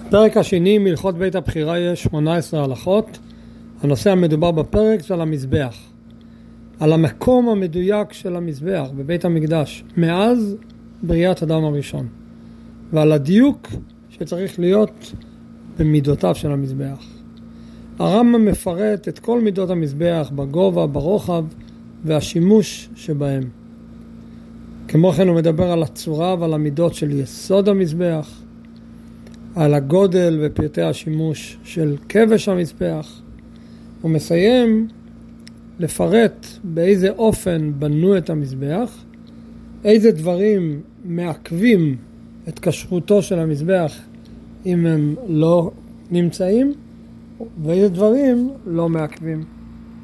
בפרק השני מהלכות בית הבחירה יש 18 הלכות. הנושא המדובר בפרק זה על המזבח, על המקום המדויק של המזבח בבית המקדש מאז בריאת אדם הראשון, ועל הדיוק שצריך להיות במידותיו של המזבח. הרמב"ם מפרט את כל מידות המזבח בגובה, ברוחב והשימוש שבהם. כמו כן הוא מדבר על הצורה ועל המידות של יסוד המזבח, על הגודל ופרטי השימוש של כבש המזבח. הוא מסיים לפרט באיזה אופן בנו את המזבח, איזה דברים מעכבים את כשרותו של המזבח אם הם לא נמצאים, ואיזה דברים לא מעכבים.